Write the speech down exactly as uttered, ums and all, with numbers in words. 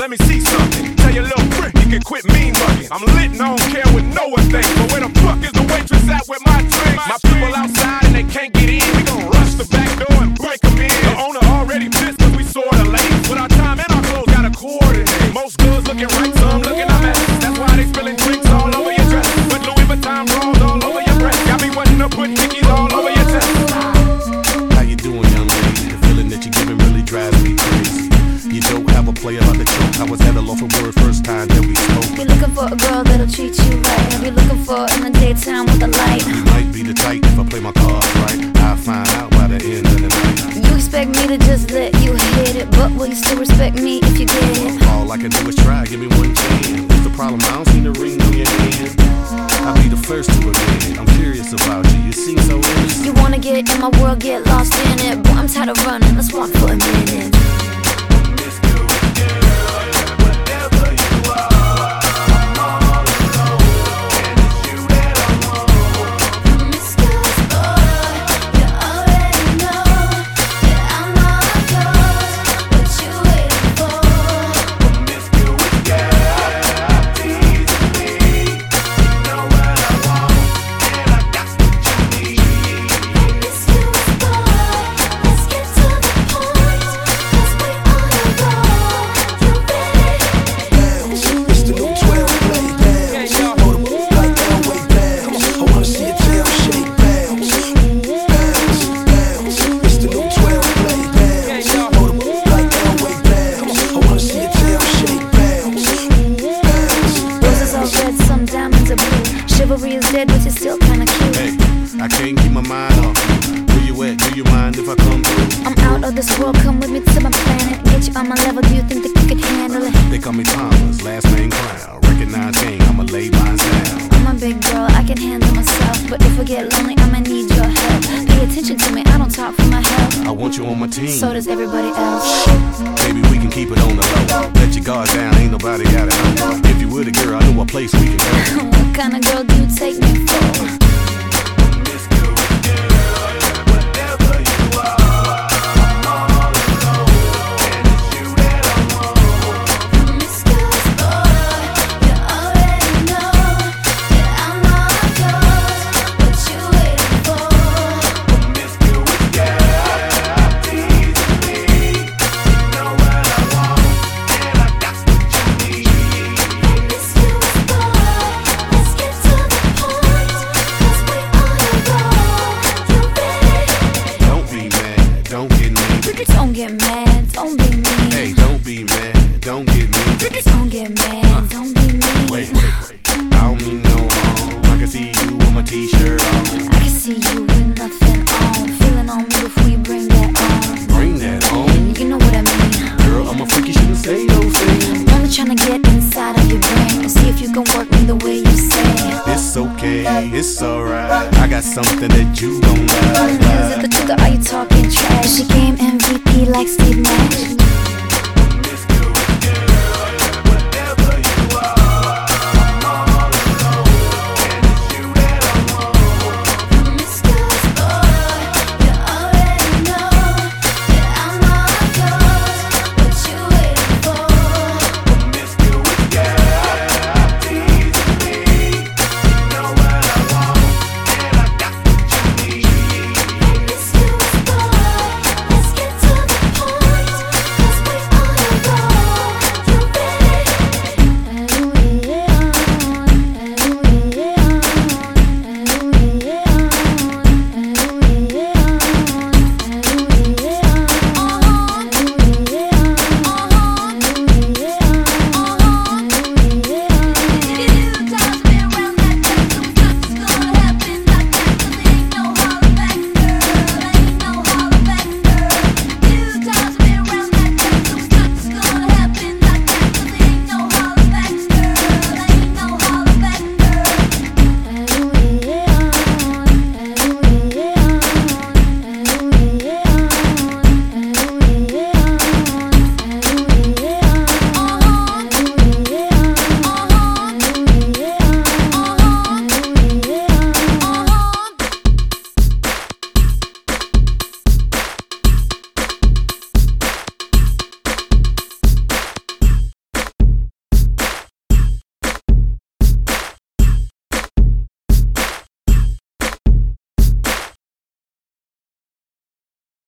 let me see something. Tell your little prick you can quit mean mugging. I'm lit and I don't care what no one thinks. But where the fuck is the waitress at with my drinks? My people outside and they can't get in. We gon' rush the back door and break them in. The owner already pissed cause we sorta late. With our time and our clothes gotta coordinate. Most girls looking right, some looking a mess. That's why they spilling drinks all over your dress. But Louis Vuitton rolls all over your breast. Got me wanting to put Dickies all over your chest. How you doing, young lady? The feeling that you're giving really drives me crazy. You don't have a player like the choke. I was at a loss for word first time that we spoke. You're looking for a girl that'll treat you right. I'll be looking for in the daytime with a light. You might be the type if I play my cards right. I'll find out by the end of the night. You expect me to just let you hit it, but will you still respect me if you get it? All I can do is try, give me one chance. What's the problem? I don't see the ring on your hand. I'll be the first to admit it. I'm curious about you, you seem so innocent. You wanna get in my world, get lost in it. Boy, I'm tired of running, let's walk for a minute. Chivalry is dead, but you're still kinda cute. Hey, I can't keep my mind off you. Where you at? Do you mind if I come through? I'm out of this world, come with me to my planet. Get you on my level, do you think that you could handle it? They call me Thomas, last name Crown. Recognize gang, I'ma lay mine down. I'm a big girl, I can handle myself. But if I get lonely, I'ma need your help. Pay attention to me, I don't talk for my health. I want you on my team. So does everybody else. Maybe we can keep it on the low. Let your guard down, ain't nobody got it. If you were the girl, I know a place we can go. What kind of girl do you take me for? Don't get mad, don't be mean. Hey, don't be mad, don't get mean. Don't get mad, don't be mean. Wait, wait, wait. I don't mean no harm. I can see you with my t-shirt on. I can see you with nothing on. Feeling on me before you bring that on. Bring that on? You know what I mean. Girl, I'm a freak, you shouldn't say those things. I'm only trying to get inside of your brain and see if you can work me the way you say. It's okay, it's alright. I got something that you don't like. Is it the truth or are you talking trash? She game M V P like Steve Nash.